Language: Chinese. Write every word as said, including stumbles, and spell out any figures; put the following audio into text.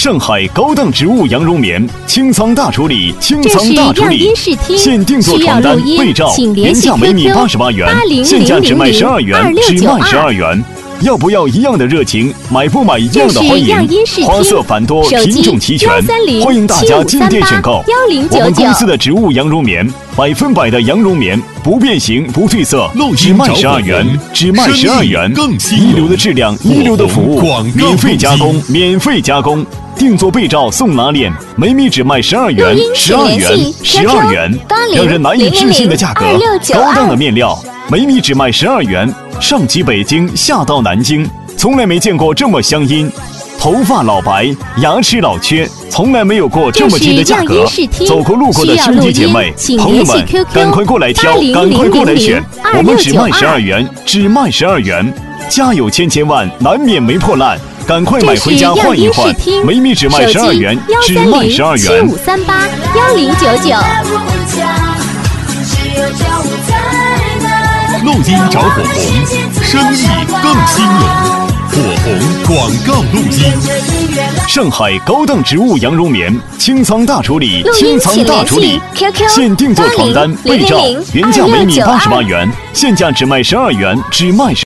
上海高档植物羊绒棉，清仓大处理，清仓大处理，现定做床单、被罩，原价每米八十八元，现价只卖十二元，只卖十二元。要不要一样的热情？买不买一样的欢迎？花色繁多，品种齐全，欢迎大家进店选购。我们公司的植物羊绒棉，百分百的羊绒棉，不变形不褪色，只卖十二元，只卖十二元。一流的质量，一流的服务，免费加工，免费加工。定做被罩送拉链，每米只卖十二元，十二元，十二元，让人难以置信的价格，高档的面料，每米只卖十二元。上集北京，下到南京，从来没见过这么香烟。头发老白，牙齿老缺，从来没有过这么低的价格。走过路过的兄弟姐妹、朋友们，赶快过来挑，赶快过来选，我们只卖十二元，只卖十二元。家有千千万，难免没破烂。赶快买回家换一换，每米只卖十二元，只卖十二元。 七五三八幺零九九。 录音找火红，生意更兴隆。火红广告录音。 上海高档植物羊绒棉，清仓大处理，清仓大处理，现定做床单、被罩，原价每米八十八元，现价只卖十二元，只卖。